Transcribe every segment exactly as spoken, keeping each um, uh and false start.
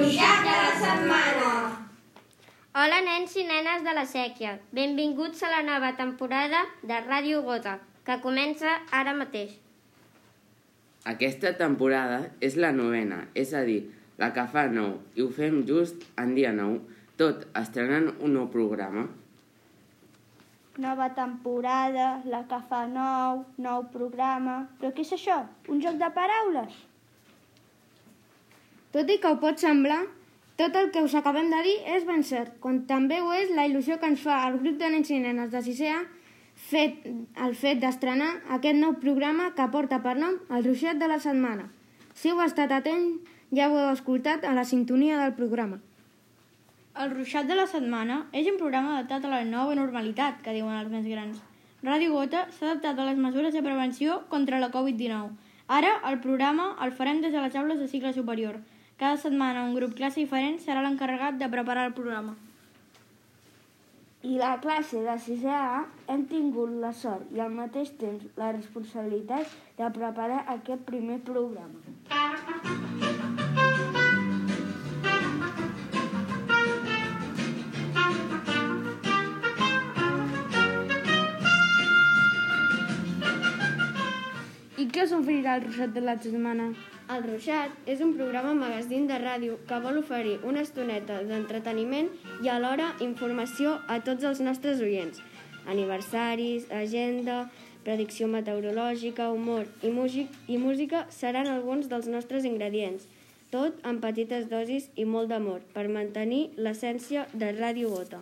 ruixat de la setmana. Hola, nens i nenes de la Sèquia. Benvinguts a la nova temporada de Ràdio Gota, que comença ara mateix. Aquesta temporada és la novena, és a dir, la que fa nou, i ho fem just en dia nou, tot estrenant un nou programa. Nova temporada, la que fa nou, nou programa... Però què és això? Un joc de paraules? Tot i que ho pot semblar, tot el que us acabem de dir és ben cert, com també ho és la il·lusió que ens fa el grup de nens i nenes de sisè A fet, el fet d'estrenar aquest nou programa que porta per nom El ruixat de la setmana. Si heu estat atents, ja ho heu escoltat a la sintonia del programa. El ruixat de la setmana és un programa adaptat a la nova normalitat, que diuen els més grans. Ràdio Gota s'ha adaptat a les mesures de prevenció contra la covid dinou. Ara, el programa el farem des de les aules de cicle superior. Cada setmana un grup classe diferent serà l'encarregat de preparar el programa. I la classe de sisè A hem tingut la sort i al mateix temps la responsabilitat de preparar aquest primer programa. I què us oferirà el ruixat de la setmana? El Ruixat és un programa magazín de ràdio que vol oferir una estoneta d'entreteniment i alhora informació a tots els nostres oients. Aniversaris, agenda, predicció meteorològica, humor i, músic, i música seran alguns dels nostres ingredients, tot amb petites dosis i molt d'amor per mantenir l'essència de Ràdio Gota.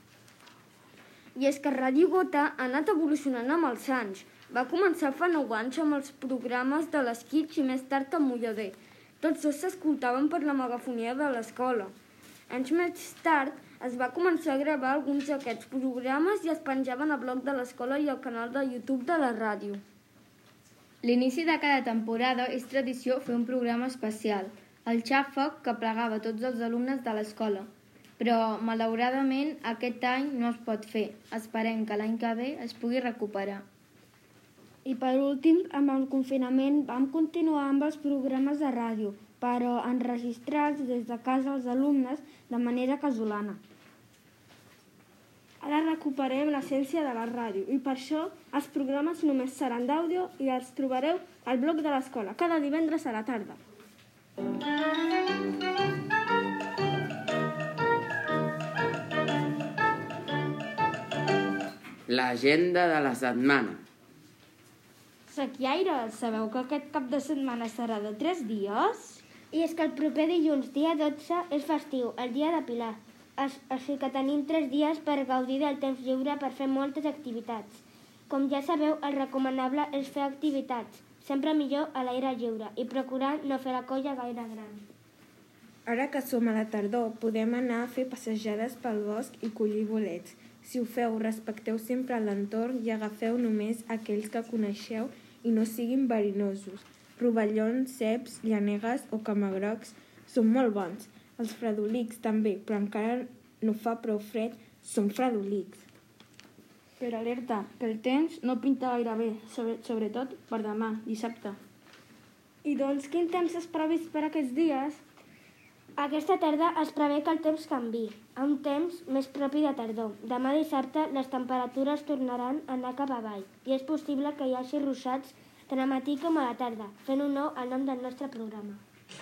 I és que Ràdio Gota ha anat evolucionant amb els anys. Va començar fa nou anys amb els programes de les Kids i més tard amb Mullader. Tots dos s'escoltaven per la megafonia de l'escola. Anys més tard es va començar a gravar alguns d'aquests programes i es penjaven a blog de l'escola i al canal de YouTube de la ràdio. L'inici de cada temporada és tradició fer un programa especial, el xàfec que plegava tots els alumnes de l'escola. Però, malauradament, aquest any no es pot fer. Esperem que l'any que ve es pugui recuperar. I per últim, amb el confinament vam continuar amb els programes de ràdio, però enregistrats des de casa als alumnes de manera casolana. Ara recuperem l'essència de la ràdio i per això els programes només seran d'àudio i els trobareu al blog de l'escola, cada divendres a la tarda. L'agenda de la setmana. Sequiaires, sabeu que aquest cap de setmana serà de tres dies? I és que el proper dilluns, dia dotze, és festiu, el dia de Pilar. Així que tenim tres dies per gaudir del temps lliure per fer moltes activitats. Com ja sabeu, el recomanable és fer activitats, sempre millor a l'aire lliure i procurar no fer la colla gaire gran. Ara que som a la tardor, podem anar a fer passejades pel bosc i collir bolets. Si ho feu, respecteu sempre l'entorn i agafeu només aquells que coneixeu i no siguin verinosos. Rovellons, ceps, llanegues o camagrocs són molt bons. Els fredolics també, però encara no fa prou fred, són fredolics. Però alerta, que el temps no pinta gaire bé, sobre, sobretot per demà, dissabte. I doncs, quin temps és previst per aquests dies? Aquesta tarda es prevé que el temps canvi, a un temps més propi de tardor. Demà dissabte les temperatures tornaran a anar cap avall i és possible que hi hagi ruixats tant al matí com a la tarda, fent honor al nom del nostre programa.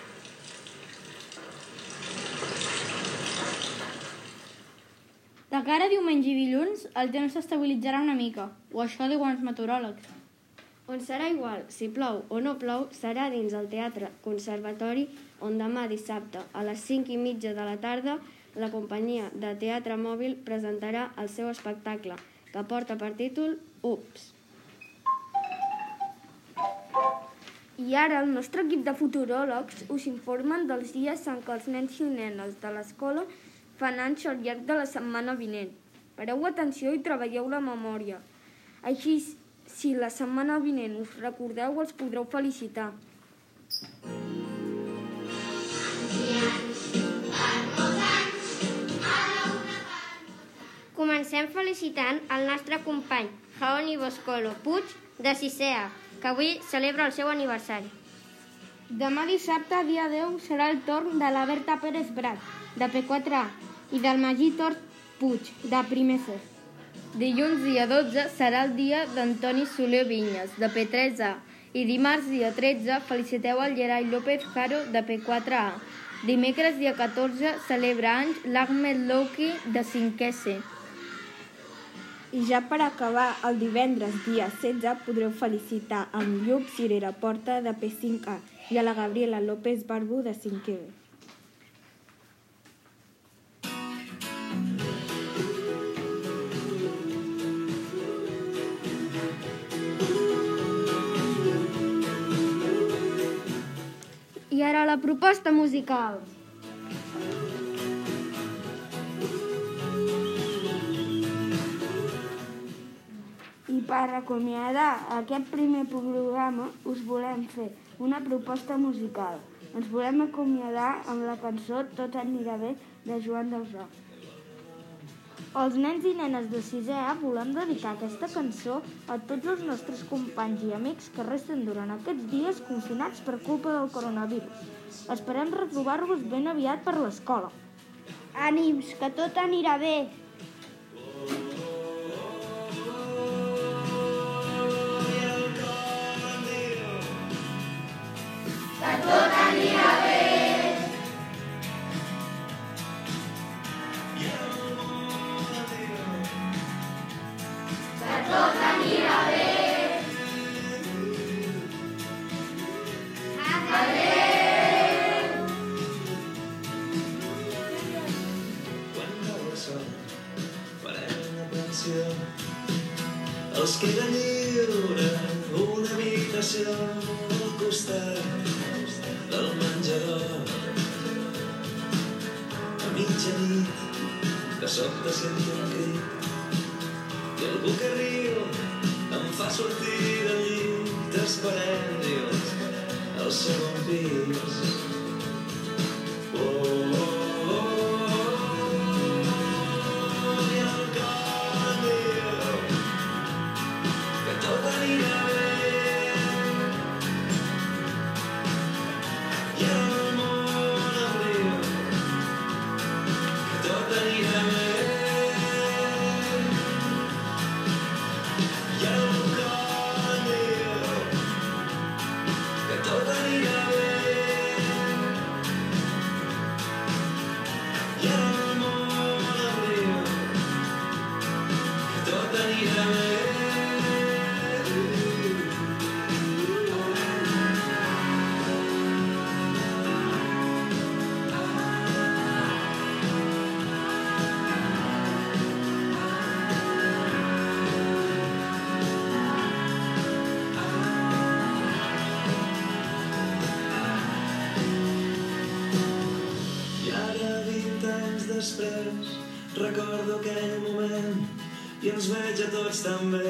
De cara a diumenge i dilluns, el temps s'estabilitzarà una mica, o això diuen els meteoròlegs. On serà igual, si plou o no plou, serà dins el Teatre Conservatori, on demà dissabte a les cinc i mitja de la tarda la companyia de teatre mòbil presentarà el seu espectacle, que porta per títol Ups. I ara el nostre equip de futuròlegs us informen dels dies en què els nens i nenes de l'escola fan anys al llarg de la setmana vinent. Pareu atenció i treballeu la memòria. Així, si la setmana vinent us recordeu, els podreu felicitar. Comencem felicitant el nostre company, Jaoni Boscolo Puig, de sisè A, que avui celebra el seu aniversari. Demà dissabte, dia deu, serà el torn de la Berta Pérez Prat, de P quatre A, i del Magí Tort Puig, de primer C. Dilluns, dia dotze, serà el dia d'Antoni Soler Vinyes, de P tres A, i dimarts, dia tretze, feliciteu el Gerai López Caro, de P quatre A. Dimecres, dia catorze, celebra anys l'Ahmed Louki, de cinquè C. I ja per acabar, el divendres, dia setze, podreu felicitar en Lluc Cirera Porta, de P cinc A, i a la Gabriela López Barbu, de cinquè B. I ara la proposta musical. I per acomiadar aquest primer programa us volem fer una proposta musical. Ens volem acomiadar amb la cançó Tot anirà bé, de Joan Dausà. Els nens i nenes de sisè A volem dedicar aquesta cançó a tots els nostres companys i amics que resten durant aquests dies confinats per culpa del coronavirus. Esperem retrobar-vos ben aviat per l'escola. Ànims, que tot anirà bé! Els queda lliure una habitació al costat del menjador. A mitjanit, de sobte sento un crit i algú que riu em fa sortir del llit. Esperem, dius, al segon pis. Oh, oh, oh, oh, i el cor em diu que tot anirà bé. I el món em diu que tot anirà bé. I el cor em diu que tot anirà bé. I el món em diu que tot anirà bé. I ara, vint anys després, recordo aquell moment i ens veig a tots tan bé.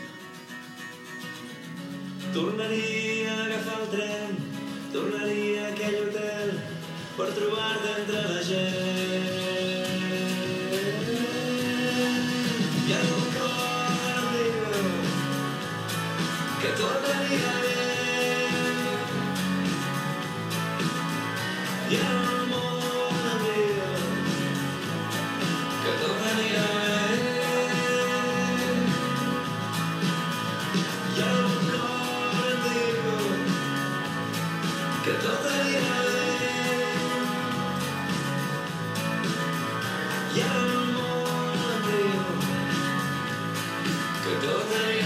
Tornaria a agafar el tren, tornaria a aquell hotel per trobar-te entre la gent. I el cor em diu que tot anirà bé. I el món em diu que tot anirà bé. I el cor em diu que tot anirà bé. I el món em diu que tot anirà bé.